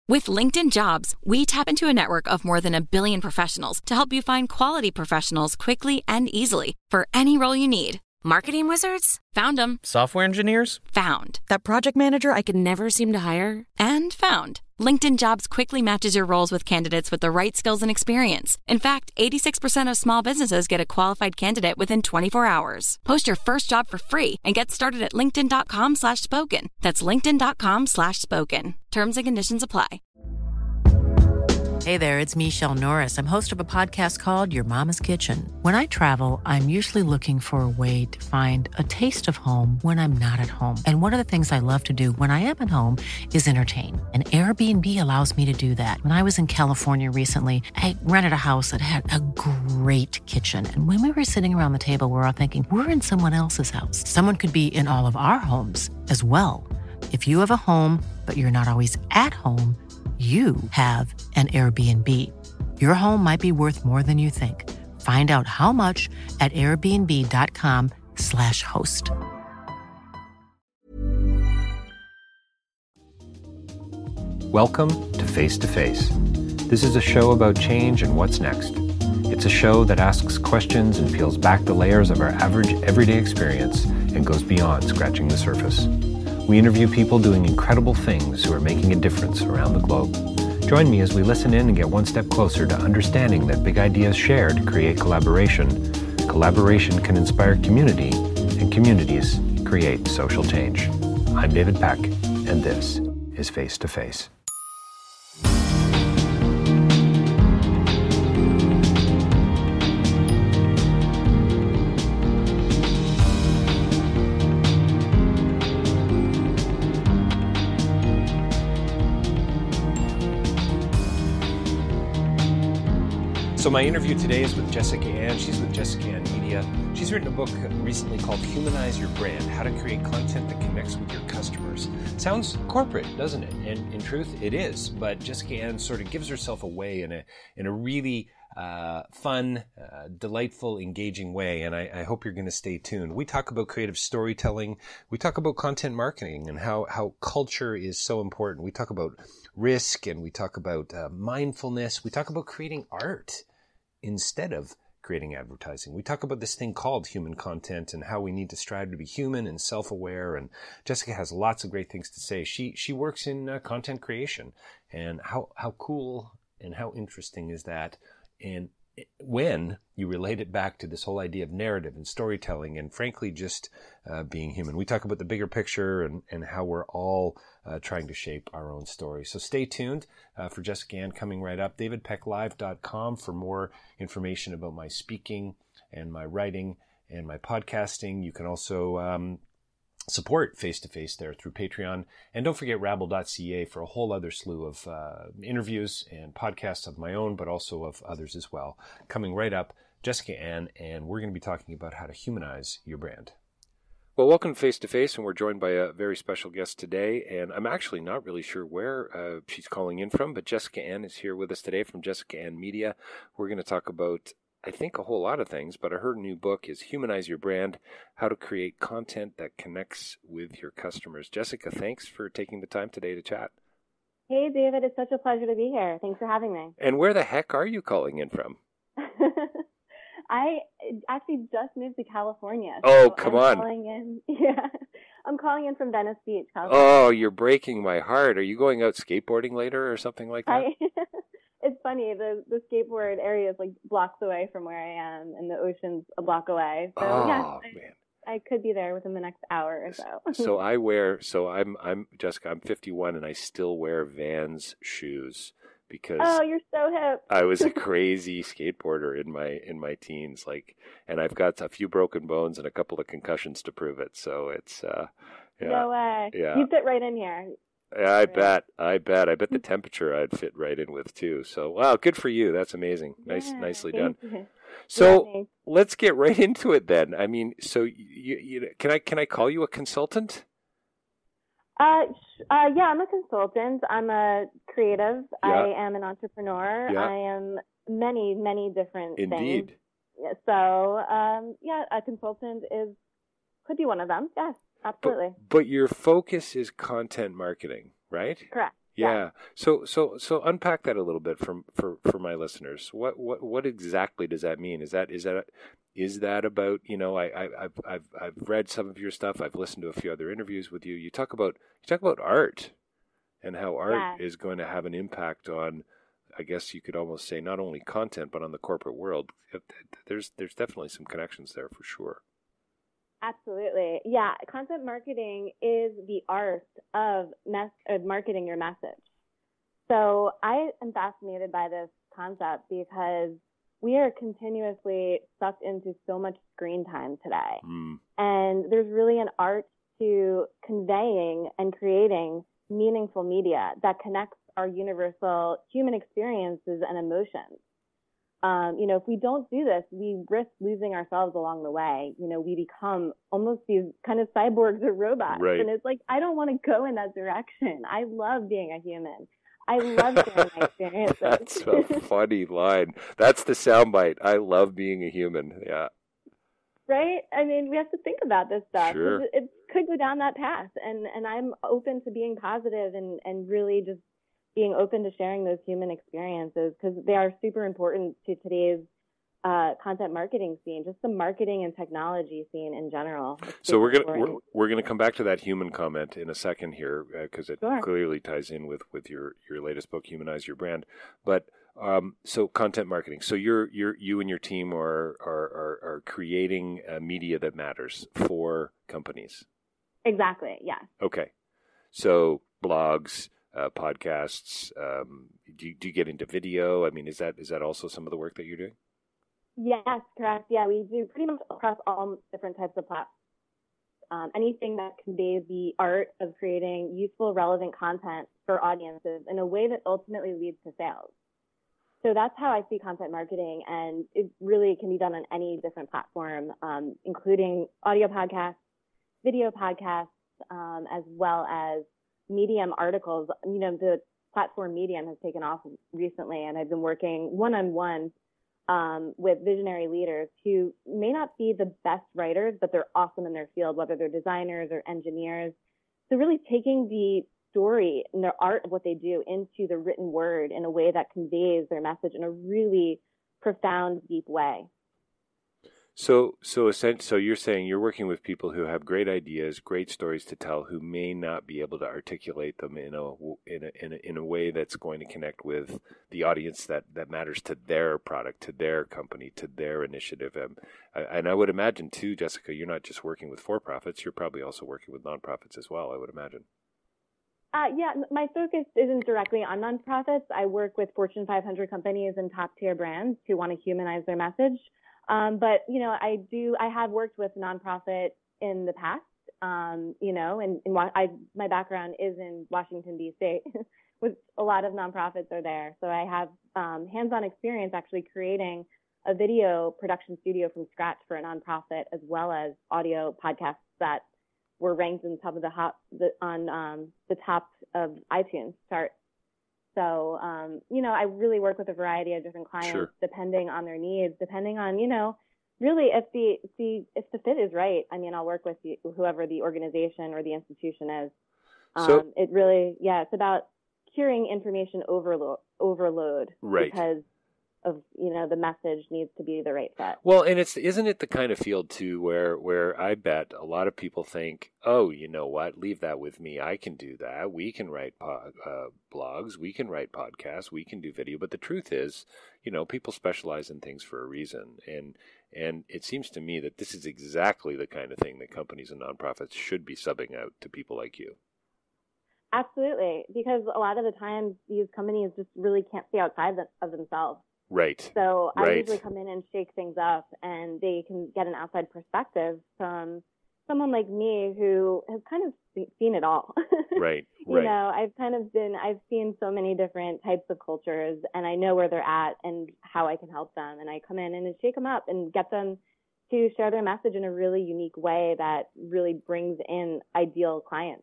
With LinkedIn Jobs, we tap into a network of more than 1 billion professionals to help you find quality professionals quickly and easily for any role you need. Marketing wizards? Found them. Software engineers? Found. That project manager I could never seem to hire? And found. LinkedIn Jobs quickly matches your roles with candidates with the right skills and experience. In fact, 86% of small businesses get a qualified candidate within 24 hours. Post your first job for free and get started at linkedin.com/spoken. That's linkedin.com/spoken. Terms and conditions apply. Hey there, it's Michelle Norris. I'm host of a podcast called Your Mama's Kitchen. When I travel, I'm usually looking for a way to find a taste of home when I'm not at home. And one of the things I love to do when I am at home is entertain. And Airbnb allows me to do that. When I was in California recently, I rented a house that had a great kitchen. And when we were sitting around the table, we're all thinking, we're in someone else's house. Someone could be in all of our homes as well. If you have a home, but you're not always at home, you have an Airbnb. Your home might be worth more than you think. Find out how much at airbnb.com/host. Welcome to Face to Face. This is a show about change and what's next. It's a show that asks questions and peels back the layers of our average everyday experience and goes beyond scratching the surface. We interview people doing incredible things who are making a difference around the globe. Join me as we listen in and get one step closer to understanding that big ideas shared create collaboration. Collaboration can inspire community, and communities create social change. I'm David Peck, and this is Face to Face. So my interview today is with Jessica Ann. She's with Jessica Ann Media. She's written a book recently called Humanize Your Brand, How to Create Content That Connects with Your Customers. Sounds corporate, doesn't it? And in truth, it is. But Jessica Ann sort of gives herself away in a really fun, delightful, engaging way. And I hope you're going to stay tuned. We talk about creative storytelling. We talk about content marketing and how culture is so important. We talk about risk, and we talk about mindfulness. We talk about creating art instead of creating advertising. We talk about this thing called human content and how we need to strive to be human and self-aware. And Jessica has lots of great things to say. She works in content creation, and how cool and how interesting is that? And when you relate it back to this whole idea of narrative and storytelling and frankly just being human. We talk about the bigger picture and how we're all trying to shape our own story. So stay tuned for Jessica Ann coming right up. DavidPeckLive.com for more information about my speaking and my writing and my podcasting. You can also support Face to Face there through Patreon. And don't forget Rabble.ca for a whole other slew of interviews and podcasts of my own, but also of others as well. Coming right up, Jessica Ann, and we're going to be talking about how to humanize your brand. Well, welcome to Face to Face, and we're joined by a very special guest today. And I'm actually not really sure where she's calling in from, but Jessica Ann is here with us today from Jessica Ann Media. We're going to talk about, I think, a whole lot of things, but her new book is Humanize Your Brand, How to Create Content That Connects with Your Customers. Jessica, thanks for taking the time today to chat. Hey, David. It's such a pleasure to be here. Thanks for having me. And where the heck are you calling in from? I actually just moved to California. Oh, come on. I'm calling in from Venice Beach, California. Oh, you're breaking my heart. Are you going out skateboarding later or something like that? It's funny. The skateboard area is like blocks away from where I am, and the ocean's a block away. So, man. I could be there within the next hour or so. I'm Jessica, I'm 51 and I still wear Vans shoes because you're so hip. I was a crazy skateboarder in my teens, and I've got a few broken bones and a couple of concussions to prove it. So it's no way. Yeah. You fit right in here. Yeah, I bet the temperature I'd fit right in with too. So wow, good for you. That's amazing. Nicely done. You. So let's get right into it then. I mean, so you can I call you a consultant? Yeah, I'm a consultant. I'm a creative. Yeah. I am an entrepreneur. Yeah. I am many, many different things. Indeed. So, a consultant could be one of them. Yes, absolutely. But your focus is content marketing, right? Correct. Yeah. So unpack that a little bit for my listeners. What exactly does that mean? Is that about, I've read some of your stuff. I've listened to a few other interviews with you. You talk about art and how art is going to have an impact on, I guess you could almost say, not only content but on the corporate world. There's definitely some connections there for sure. Absolutely. Yeah. Content marketing is the art of marketing your message. So I am fascinated by this concept because we are continuously sucked into so much screen time today. And there's really an art to conveying and creating meaningful media that connects our universal human experiences and emotions. If we don't do this, we risk losing ourselves along the way. We become almost these kind of cyborgs or robots. Right. And it's like, I don't want to go in that direction. I love being a human. I love sharing my experiences. That's a funny line. That's the soundbite. I love being a human. Yeah. Right? I mean, we have to think about this stuff. Sure. It could go down that path. And I'm open to being positive and really just being open to sharing those human experiences because they are super important to today's content marketing scene, just the marketing and technology scene in general. So we're gonna come back to that human comment in a second here because it clearly ties in with your latest book, Humanize Your Brand. But so content marketing. So you and your team are creating media that matters for companies. Exactly. Yeah. Okay. So blogs. Podcasts. Do you get into video? I mean, is that also some of the work that you're doing? Yes, correct. Yeah, we do pretty much across all different types of platforms. Anything that conveys the art of creating useful, relevant content for audiences in a way that ultimately leads to sales. So that's how I see content marketing, and it really can be done on any different platform, including audio podcasts, video podcasts, as well as Medium articles. The platform Medium has taken off recently, and I've been working one-on-one with visionary leaders who may not be the best writers, but they're awesome in their field, whether they're designers or engineers. So really taking the story and their art of what they do into the written word in a way that conveys their message in a really profound, deep way. So you're saying you're working with people who have great ideas, great stories to tell, who may not be able to articulate them in a way that's going to connect with the audience that matters to their product, to their company, to their initiative. And I would imagine too, Jessica, you're not just working with for-profits; you're probably also working with nonprofits as well. I would imagine. Yeah, my focus isn't directly on nonprofits. I work with Fortune 500 companies and top-tier brands who want to humanize their message. But I have worked with nonprofit in the past, and my background is in Washington, D.C., with a lot of nonprofits are there. So I have hands-on experience actually creating a video production studio from scratch for a nonprofit, as well as audio podcasts that were ranked in top of the top of iTunes chart. So, I really work with a variety of different clients, depending on their needs, depending on, really if the fit is right. I mean, I'll work with whoever the organization or the institution is. It really, it's about curing information overload. Right. Because of, the message needs to be the right fit. Well, and isn't it the kind of field too where I bet a lot of people think, oh, you know what, leave that with me. I can do that. We can write blogs. We can write podcasts. We can do video. But the truth is, people specialize in things for a reason. And it seems to me that this is exactly the kind of thing that companies and nonprofits should be subbing out to people like you. Absolutely. Because a lot of the times these companies just really can't see outside of themselves. Right. So I usually come in and shake things up, and they can get an outside perspective from someone like me who has kind of seen it all. Right. I've seen so many different types of cultures, and I know where they're at and how I can help them. And I come in and shake them up and get them to share their message in a really unique way that really brings in ideal clients.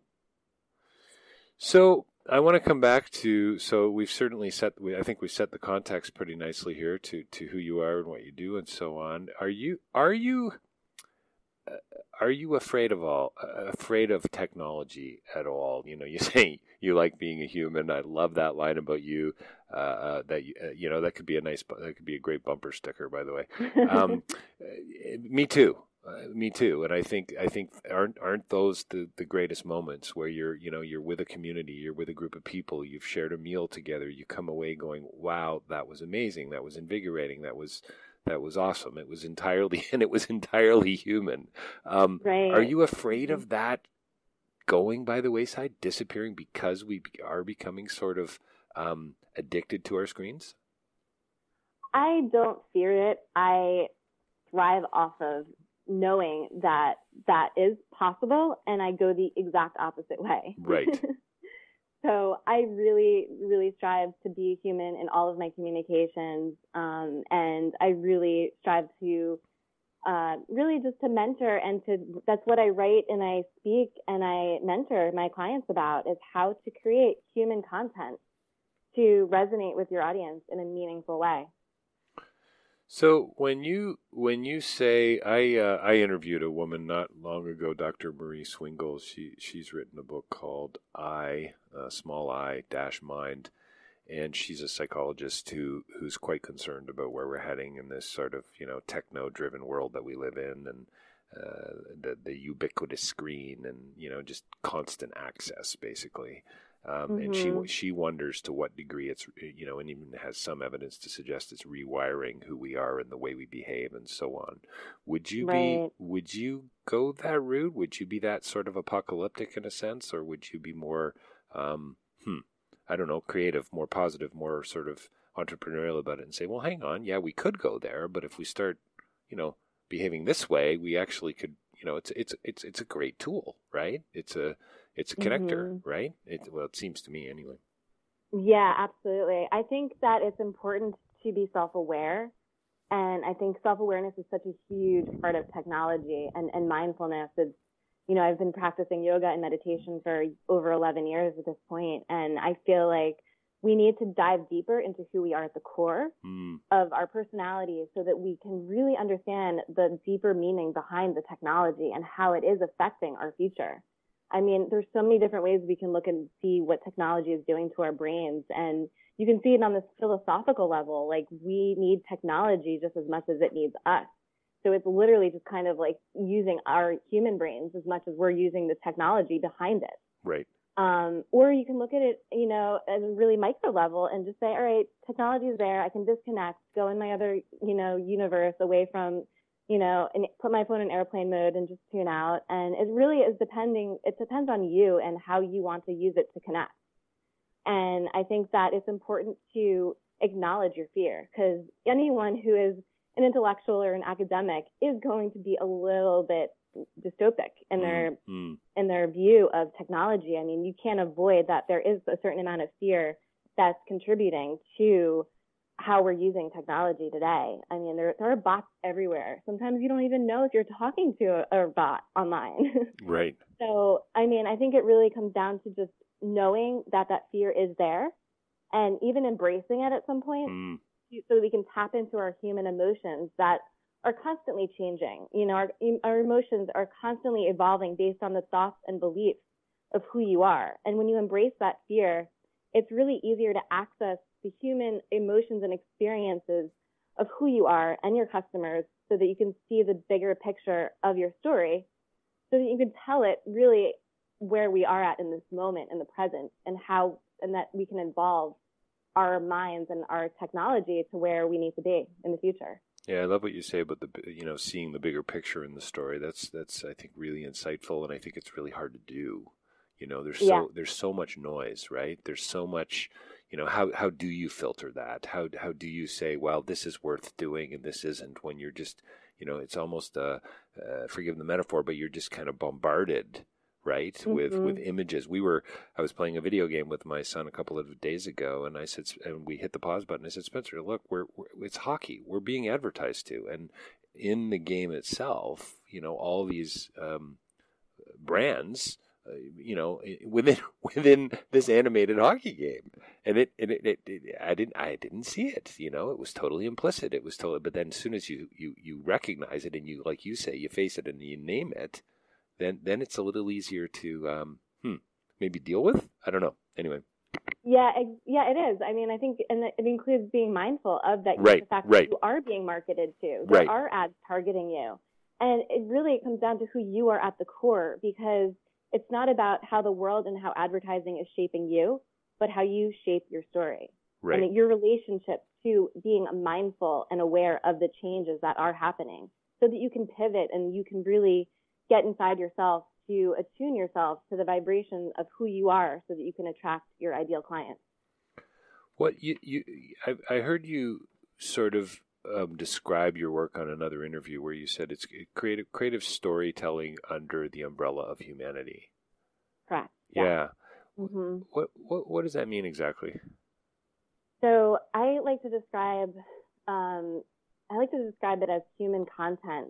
So I want to come back to, so we've certainly I think we set the context pretty nicely here to who you are and what you do and so on. Are you are you afraid of technology at all? You know, you say you like being a human. I love that line about you. That could be a great bumper sticker, by the way. Me too. Me too. And I think aren't those the greatest moments where you're with a community, you're with a group of people, you've shared a meal together, you come away going, wow, that was amazing, that was invigorating, that was awesome. It was entirely human. Right. Are you afraid of that going by the wayside, disappearing because we are becoming sort of addicted to our screens? I don't fear it. I thrive off of knowing that is possible, and I go the exact opposite way. Right. So I really, really strive to be human in all of my communications, and I really strive to really just to mentor, and that's what I write and I speak and I mentor my clients about, is how to create human content to resonate with your audience in a meaningful way. So when you say, I interviewed a woman not long ago, Dr. Marie Swingle. She's written a book called small I dash mind, and she's a psychologist who's quite concerned about where we're heading in this sort of techno-driven world that we live in, and the ubiquitous screen, and just constant access basically. And she wonders to what degree it's, and even has some evidence to suggest it's rewiring who we are and the way we behave and so on. Would you go that route? Would you be that sort of apocalyptic in a sense, or would you be more, I don't know, creative, more positive, more sort of entrepreneurial about it and say, well, hang on, yeah, we could go there, but if we start, behaving this way, we actually could, it's a great tool, right? It's a connector, right? It seems to me anyway. Yeah, absolutely. I think that it's important to be self-aware. And I think self-awareness is such a huge part of technology and mindfulness. It's, I've been practicing yoga and meditation for over 11 years at this point. And I feel like we need to dive deeper into who we are at the core of our personality, so that we can really understand the deeper meaning behind the technology and how it is affecting our future. I mean, there's so many different ways we can look and see what technology is doing to our brains. And you can see it on this philosophical level. Like, we need technology just as much as it needs us. So it's literally just kind of like using our human brains as much as we're using the technology behind it. Right. Or you can look at it, at a really micro level and just say, all right, technology is there. I can disconnect, go in my other, universe away from, and put my phone in airplane mode and just tune out. And it really is it depends on you and how you want to use it to connect. And I think that it's important to acknowledge your fear, because anyone who is an intellectual or an academic is going to be a little bit dystopic in their view of technology. I mean, you can't avoid that there is a certain amount of fear that's contributing to how we're using technology today. I mean, there are bots everywhere. Sometimes you don't even know if you're talking to a bot online. Right. So, I mean, I think it really comes down to just knowing that fear is there, and even embracing it at some point, so that we can tap into our human emotions that are constantly changing. Our emotions are constantly evolving based on the thoughts and beliefs of who you are. And when you embrace that fear, it's really easier to access the human emotions and experiences of who you are and your customers, so that you can see the bigger picture of your story, so that you can tell it really where we are at in this moment, in the present, and that we can evolve our minds and our technology to where we need to be in the future. Yeah, I love what you say about seeing the bigger picture in the story. That's I think really insightful, and I think it's really hard to do. There's so much noise, right? There's so much, how do you filter that? How do you say, well, this is worth doing and this isn't, when you're just, it's almost forgive the metaphor, but you're just kind of bombarded, right? With images. I was playing a video game with my son a couple of days ago, and I said, and we hit the pause button. I said, Spencer, look, it's hockey. We're being advertised to, and in the game itself, all these brands within this animated hockey game, and I didn't see it. It was totally implicit. It was totally. But then, as soon as you recognize it and you, like you say, you face it and you name it, then it's a little easier to maybe deal with. I don't know. Anyway. Yeah, it is. I mean, I think, and it includes being mindful of that. Right, the fact right. that you are being marketed to. There right. are ads targeting you, and it comes down to who you are at the core, because it's not about how the world and how advertising is shaping you, but how you shape your story. Right. And your relationship to being mindful and aware of the changes that are happening, so that you can pivot and you can really get inside yourself to attune yourself to the vibration of who you are, so that you can attract your ideal clients. What I heard you sort of describe your work on another interview where you said it's creative storytelling under the umbrella of humanity. Correct. Yeah. Mm-hmm. What does that mean exactly? So I like to describe it as human content,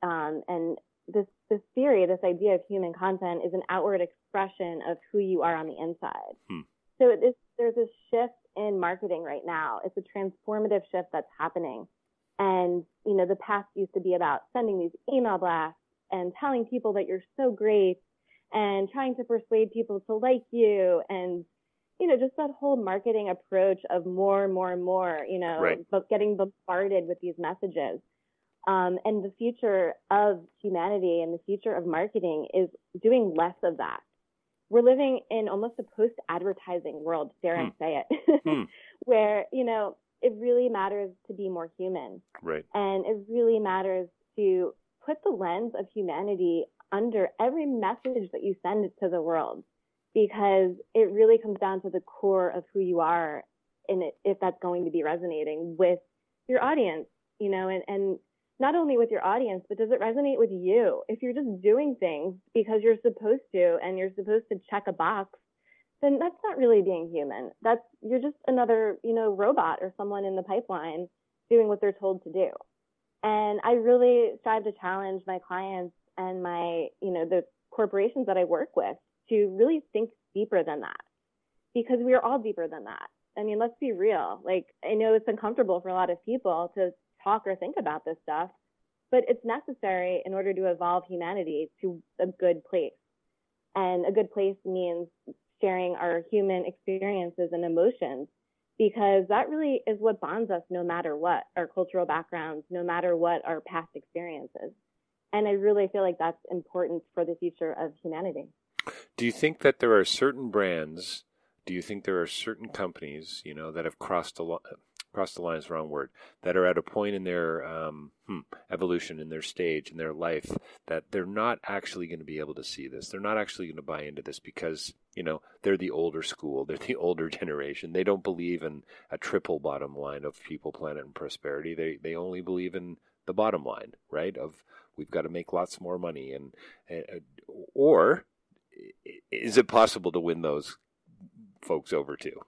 and this theory, this idea of human content, is an outward expression of who you are on the inside. So there's this shift in marketing right now. It's a transformative shift that's happening. And, the past used to be about sending these email blasts and telling people that you're so great and trying to persuade people to like you, and, just that whole marketing approach of more and more and more, right. but getting bombarded with these messages. And the future of humanity and the future of marketing is doing less of that. We're living in almost a post-advertising world, dare I say it, where, it really matters to be more human. Right. And it really matters to put the lens of humanity under every message that you send to the world, because it really comes down to the core of who you are, and if that's going to be resonating with your audience, and not only with your audience, but does it resonate with you? If you're just doing things because you're supposed to, and you're supposed to check a box, then that's not really being human. You're just another, robot or someone in the pipeline doing what they're told to do. And I really strive to challenge my clients and my, the corporations that I work with to really think deeper than that, because we are all deeper than that. I mean, let's be real. Like, I know it's uncomfortable for a lot of people to talk or think about this stuff, but it's necessary in order to evolve humanity to a good place. And a good place means sharing our human experiences and emotions, because that really is what bonds us, no matter what our cultural backgrounds, no matter what our past experiences. And I really feel like that's important for the future of humanity. Do you think that there are certain brands, do you think there are certain companies, that have crossed the line is the wrong word, that are at a point in their evolution, in their stage, in their life, that they're not actually going to be able to see this. They're not actually going to buy into this because, they're the older school. They're the older generation. They don't believe in a triple bottom line of people, planet, and prosperity. They only believe in the bottom line, right? Of we've got to make lots more money. Or is it possible to win those folks over too?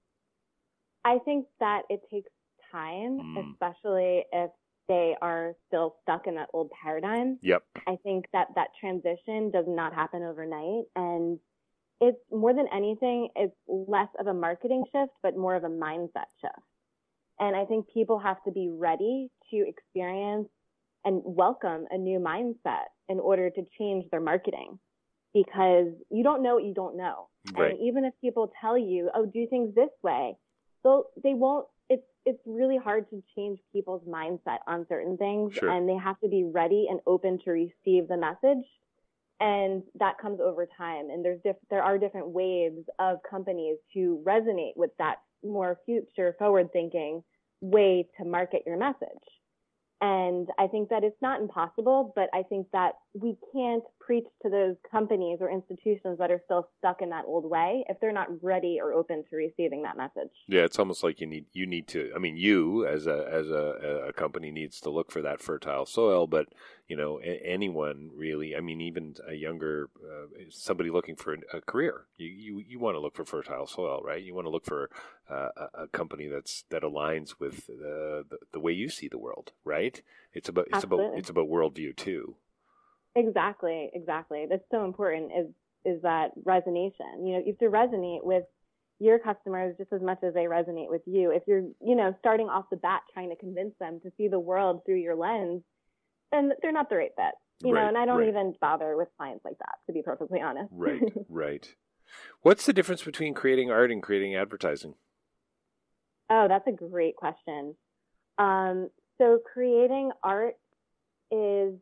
I think that it takes time, especially if they are still stuck in that old paradigm. Yep. I think that transition does not happen overnight. And it's more than anything, it's less of a marketing shift, but more of a mindset shift. And I think people have to be ready to experience and welcome a new mindset in order to change their marketing, because you don't know what you don't know. Right. And even if people tell you, oh, do things this way, they won't. It's really hard to change people's mindset on certain things. Sure. And they have to be ready and open to receive the message. And that comes over time. And there are different waves of companies to resonate with that more future forward thinking way to market your message. And I think that it's not impossible, but I think that we can't preach to those companies or institutions that are still stuck in that old way if they're not ready or open to receiving that message. Yeah, it's almost like you need to. I mean, you as a company needs to look for that fertile soil, but anyone really. I mean, even a younger somebody looking for a career, you want to look for fertile soil, right? You want to look for a company that aligns with the way you see the world, right? It's about worldview too. Exactly. That's so important. Is is that resonation. You have to resonate with your customers just as much as they resonate with you. If you're, starting off the bat trying to convince them to see the world through your lens, then they're not the right fit. And I don't even bother with clients like that, to be perfectly honest. Right. What's the difference between creating art and creating advertising? Oh, that's a great question. So creating art is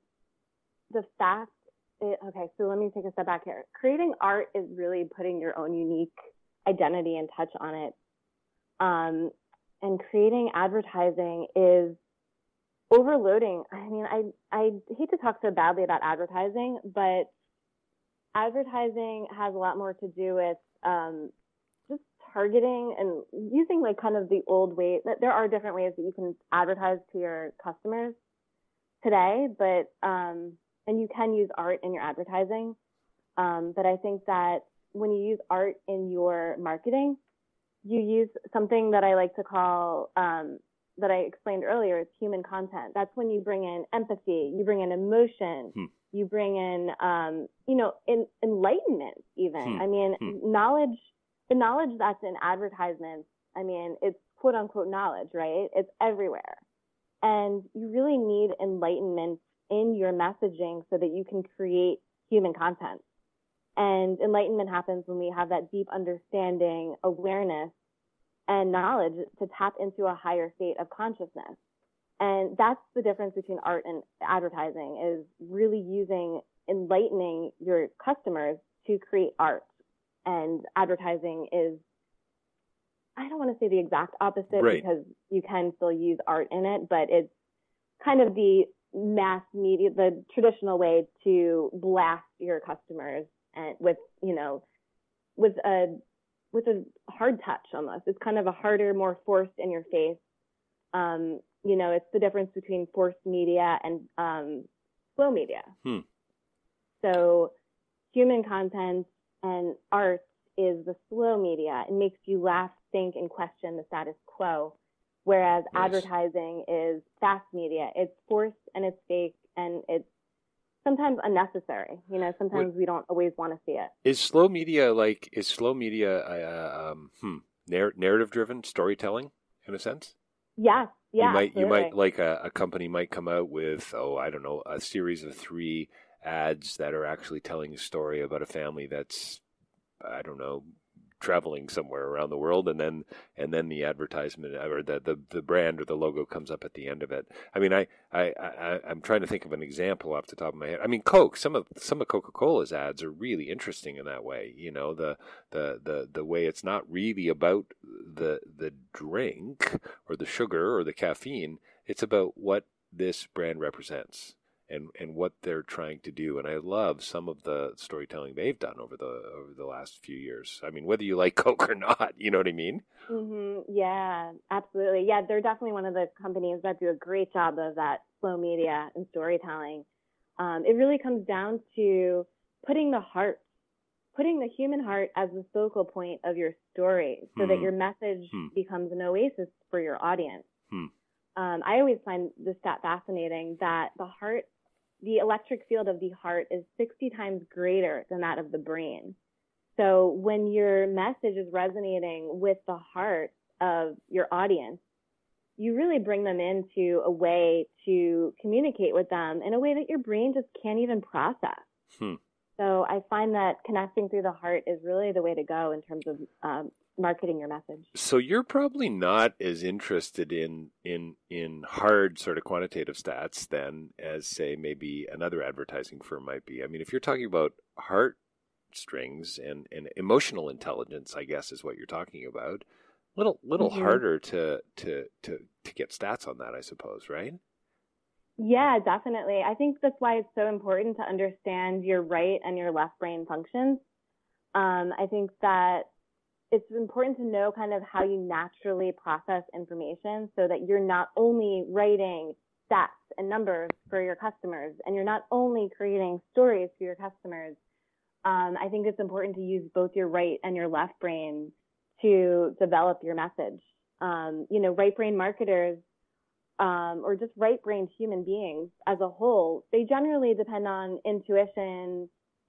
okay, so let me take a step back here. Creating art is really putting your own unique identity and touch on it. And creating advertising is overloading. I mean, I hate to talk so badly about advertising, but advertising has a lot more to do with just targeting and using like kind of the old way. There are different ways that you can advertise to your customers today, but and you can use art in your advertising. But I think that when you use art in your marketing, you use something that I like to call, that I explained earlier, it's human content. That's when you bring in empathy, you bring in emotion, you bring in, enlightenment even. I mean, the knowledge that's in advertisements, I mean, it's quote unquote knowledge, right? It's everywhere. And you really need enlightenment in your messaging so that you can create human content. And enlightenment happens when we have that deep understanding, awareness, and knowledge to tap into a higher state of consciousness. And that's the difference between art and advertising, is really enlightening your customers to create art. And advertising is, I don't want to say the exact opposite, because you can still use art in it, but it's kind of the mass media, the traditional way to blast your customers and with a hard touch almost. It's kind of a harder, more forced in your face. It's the difference between forced media and slow media. So human content and art is the slow media. It makes you laugh, think, and question the status quo. Whereas advertising is fast media. It's forced and it's fake and it's sometimes unnecessary. Sometimes we don't always want to see it. Is slow media narrative driven storytelling in a sense? Yes. Yeah. You might like a company might come out with, a series of 3 ads that are actually telling a story about a family that's, traveling somewhere around the world, and then the advertisement or the brand or the logo comes up at the end of it. I mean, I'm trying to think of an example off the top of my head. I mean, Coke. Some of Coca-Cola's ads are really interesting in that way. The way it's not really about the drink or the sugar or the caffeine. It's about what this brand represents and what they're trying to do. And I love some of the storytelling they've done over the last few years. I mean, whether you like Coke or not, you know what I mean? Mm-hmm. Yeah, absolutely. Yeah, they're definitely one of the companies that do a great job of that slow media and storytelling. It really comes down to putting the human heart as the focal point of your story so that your message becomes an oasis for your audience. I always find this stat fascinating that the electric field of the heart is 60 times greater than that of the brain. So when your message is resonating with the heart of your audience, you really bring them into a way to communicate with them in a way that your brain just can't even process. So I find that connecting through the heart is really the way to go in terms of marketing your message. So you're probably not as interested in hard sort of quantitative stats then as, say, maybe another advertising firm might be. I mean, if you're talking about heartstrings and emotional intelligence, I guess is what you're talking about. Little harder to get stats on that, I suppose, right? Yeah, definitely. I think that's why it's so important to understand your right and your left brain functions. I think that it's important to know kind of how you naturally process information so that you're not only writing stats and numbers for your customers and you're not only creating stories for your customers. I think it's important to use both your right and your left brain to develop your message. Right brain marketers or just right brained human beings as a whole, they generally depend on intuition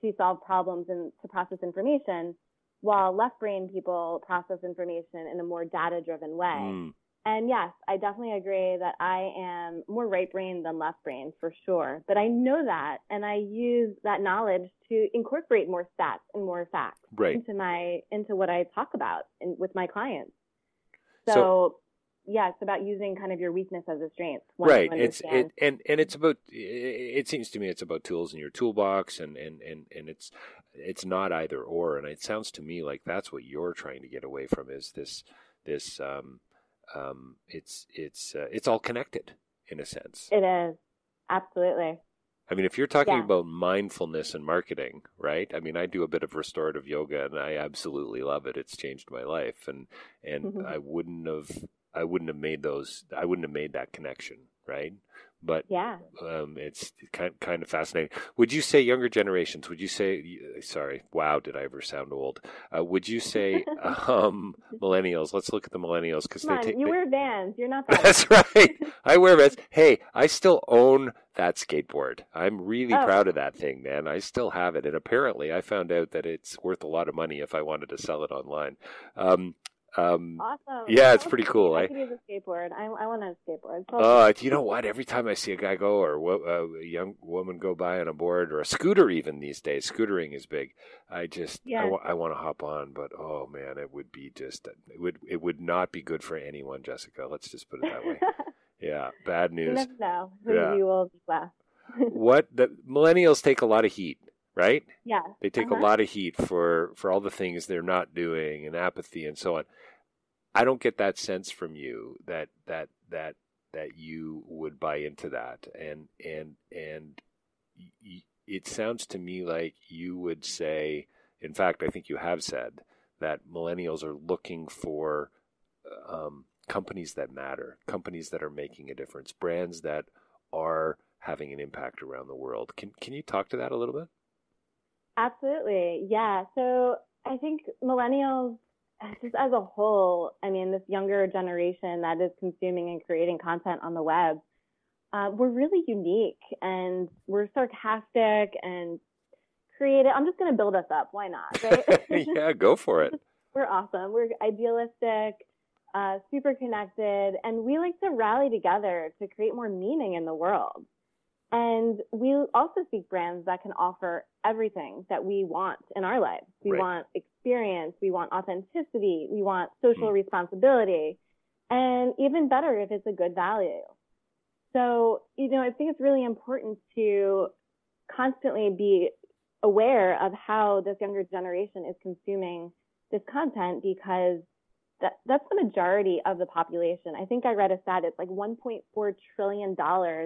to solve problems and to process information, while left brain people process information in a more data-driven way. And yes, I definitely agree that I am more right-brained than left-brained for sure. But I know that, and I use that knowledge to incorporate more stats and more facts into what I talk about with my clients. So yeah, it's about using kind of your weakness as a strength. Right. It's about. It seems to me it's about tools in your toolbox, and it's not either or. And it sounds to me like that's what you're trying to get away from is this. It's all connected in a sense. It is. Absolutely. I mean, if you're talking about mindfulness and marketing, right? I mean, I do a bit of restorative yoga and I absolutely love it. It's changed my life. And I wouldn't have made that connection, right? But it's kind of fascinating. Would you say younger generations, sorry, wow, did I ever sound old? Would you say millennials? Let's look at the millennials. You wear Vans. You're not that. That's right. I wear Vans. Hey, I still own that skateboard. I'm really proud of that thing, man. I still have it. And apparently I found out that it's worth a lot of money if I wanted to sell it online. Awesome. Yeah, it's pretty cool. I could use a skateboard. I want a skateboard. You know what? Every time I see a guy go or a young woman go by on a board or a scooter, even these days, scootering is big. I want to hop on, but oh man, it would be it would not be good for anyone, Jessica. Let's just put it that way. Yeah, bad news. You never know who you will be left. What the millennials take a lot of heat. Right? Yeah. They take a lot of heat for all the things they're not doing and apathy and so on. I don't get that sense from you that you would buy into that. And it sounds to me like you would say, in fact, I think you have said that millennials are looking for companies that matter, companies that are making a difference, brands that are having an impact around the world. Can you talk to that a little bit? Absolutely. Yeah. So I think millennials, just as a whole, I mean, this younger generation that is consuming and creating content on the web, we're really unique and we're sarcastic and creative. I'm just going to build us up. Why not? Right? Yeah, go for it. We're awesome. We're idealistic, super connected, and we like to rally together to create more meaning in the world. And we also seek brands that can offer everything that we want in our lives. We want experience. We want authenticity. We want social responsibility. And even better if it's a good value. So, I think it's really important to constantly be aware of how this younger generation is consuming this content because that's the majority of the population. I think I read a stat. It's like $1.4 trillion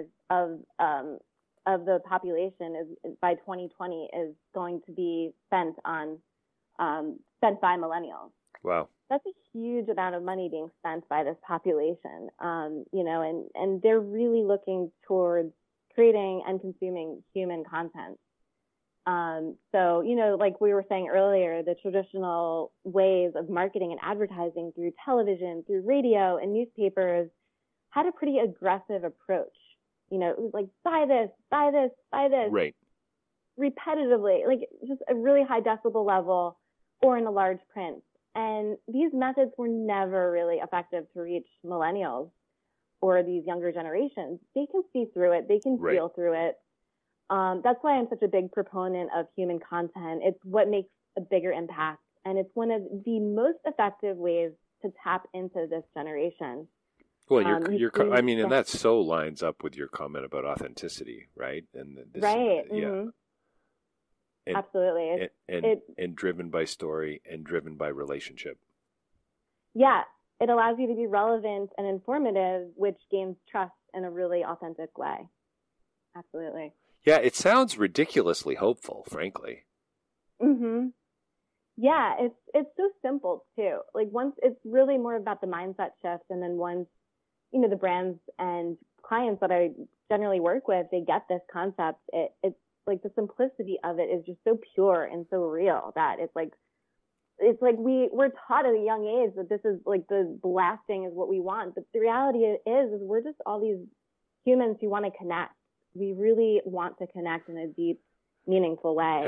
of the population is by 2020 is going to be spent by millennials. Wow. That's a huge amount of money being spent by this population. And they're really looking towards creating and consuming human content. So, like we were saying earlier, the traditional ways of marketing and advertising through television, through radio and newspapers had a pretty aggressive approach. It was like, buy this, buy this, buy this. Right. Repetitively, like just a really high decibel level or in a large print. And these methods were never really effective to reach millennials or these younger generations. They can see through it. They can feel through it. That's why I'm such a big proponent of human content. It's what makes a bigger impact. And it's one of the most effective ways to tap into this generation. Well, and that so lines up with your comment about authenticity, right? And right. Yeah. Mm-hmm. Absolutely. And driven by story and driven by relationship. Yeah. It allows you to be relevant and informative, which gains trust in a really authentic way. Absolutely. Yeah, it sounds ridiculously hopeful, frankly. Mm-hmm. Yeah, it's so simple too. Like once it's really more about the mindset shift, and then once the brands and clients that I generally work with, they get this concept. It's like the simplicity of it is just so pure and so real that it's like we're taught at a young age that this is like the lasting is what we want. But the reality is we're just all these humans who want to connect. We really want to connect in a deep meaningful way.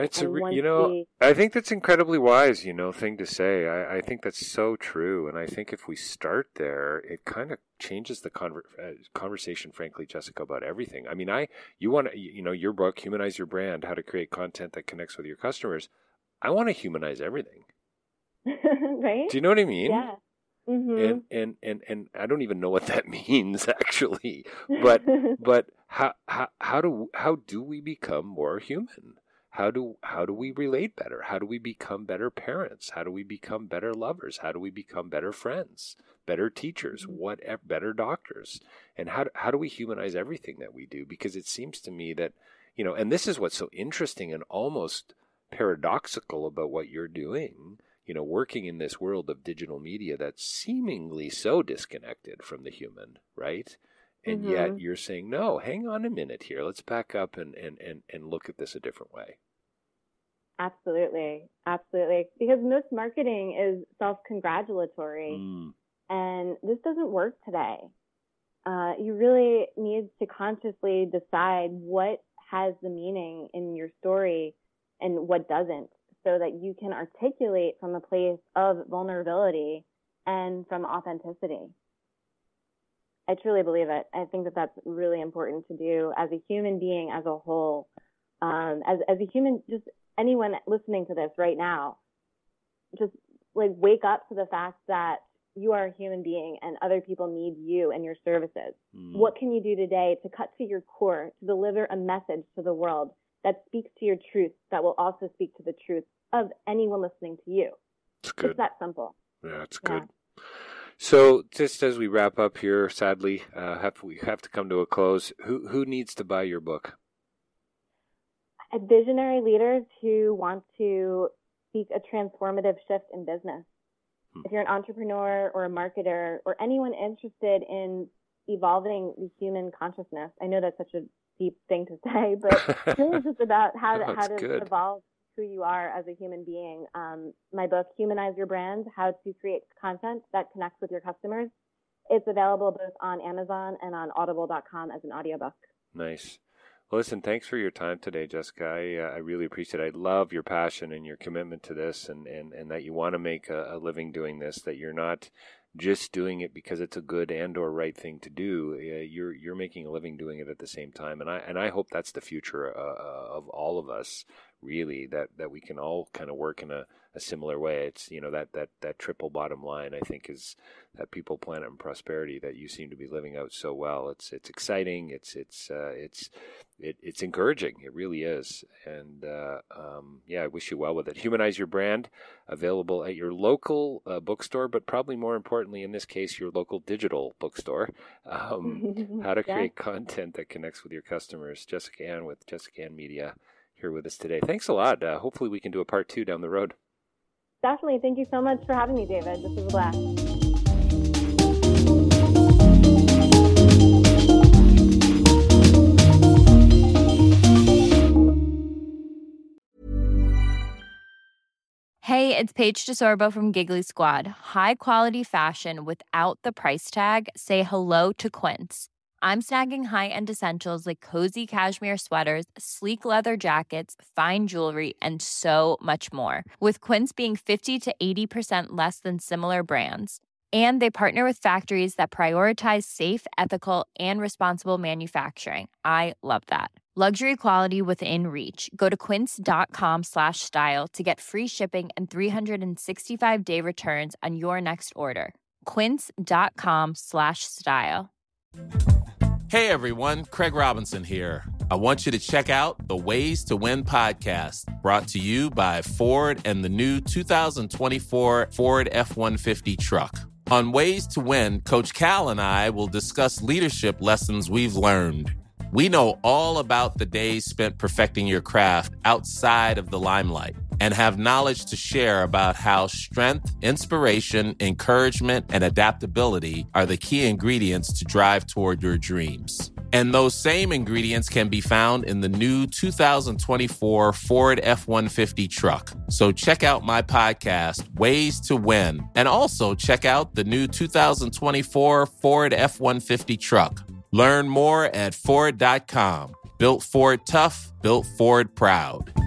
I think that's incredibly wise, thing to say. I think that's so true. And I think if we start there, it kind of changes the conversation, frankly, Jessica, about everything. I mean, you want to, your book, Humanize Your Brand, How to Create Content That Connects with Your Customers. I want to humanize everything. Right? Do you know what I mean? Yeah. Mm-hmm. And I don't even know what that means actually, but how do we become more human? How do we relate better? How do we become better parents? How do we become better lovers? How do we become better friends, better teachers, whatever, better doctors? And how do we humanize everything that we do? Because it seems to me that, and this is what's so interesting and almost paradoxical about what you're doing, working in this world of digital media that's seemingly so disconnected from the human, right? And yet you're saying, no, hang on a minute here. Let's back up and look at this a different way. Absolutely. Absolutely. Because most marketing is self-congratulatory. And this doesn't work today. You really need to consciously decide what has the meaning in your story and what doesn't, so that you can articulate from a place of vulnerability and from authenticity. I truly believe it. I think that that's really important to do as a human being as a whole. As a human, just anyone listening to this right now, just like wake up to the fact that you are a human being and other people need you and your services. What can you do today to cut to your core, to deliver a message to the world that speaks to your truth, that will also speak to the truth of anyone listening to you? It's good. It's that simple. Yeah, it's good. So just as we wrap up here, sadly, we have to come to a close. Who needs to buy your book? Visionary leaders who want to seek a transformative shift in business. If you're an entrepreneur or a marketer or anyone interested in evolving the human consciousness, I know that's such a deep thing to say, but it's really just about how to evolve who you are as a human being. My book, Humanize Your Brand, How to Create Content That Connects with Your Customers. It's available both on Amazon and on audible.com as an audiobook. Nice. Well, listen, thanks for your time today, Jessica. I really appreciate it. I love your passion and your commitment to this and that you want to make a living doing this, that you're not just doing it because it's a good and or right thing to do. You're making a living doing it at the same time. And I hope that's the future of all of us, really, that we can all kind of work in a similar way. It's, that triple bottom line, I think, is that people, planet, and prosperity that you seem to be living out so well. It's exciting. It's encouraging. It really is. And I wish you well with it. Humanize Your Brand, available at your local bookstore, but probably more importantly in this case, your local digital bookstore. How to create content that connects with your customers. Jessica Ann with Jessica Ann Media here with us today. Thanks a lot. Hopefully we can do a part 2 down the road. Definitely. Thank you so much for having me, David. This was a blast. Hey, it's Paige DeSorbo from Giggly Squad. High quality fashion without the price tag. Say hello to Quince. I'm snagging high-end essentials like cozy cashmere sweaters, sleek leather jackets, fine jewelry, and so much more. With Quince being 50 to 80% less than similar brands. And they partner with factories that prioritize safe, ethical, and responsible manufacturing. I love that. Luxury quality within reach. Go to quince.com/style to get free shipping and 365-day returns on your next order. Quince.com/style. Hey everyone, Craig Robinson here. I want you to check out the Ways to Win podcast, brought to you by Ford and the new 2024 Ford F-150 truck. On Ways to Win, Coach Cal and I will discuss leadership lessons we've learned. We know all about the days spent perfecting your craft outside of the limelight and have knowledge to share about how strength, inspiration, encouragement, and adaptability are the key ingredients to drive toward your dreams. And those same ingredients can be found in the new 2024 Ford F-150 truck. So check out my podcast, Ways to Win, and also check out the new 2024 Ford F-150 truck. Learn more at Ford.com. Built Ford tough, built Ford proud.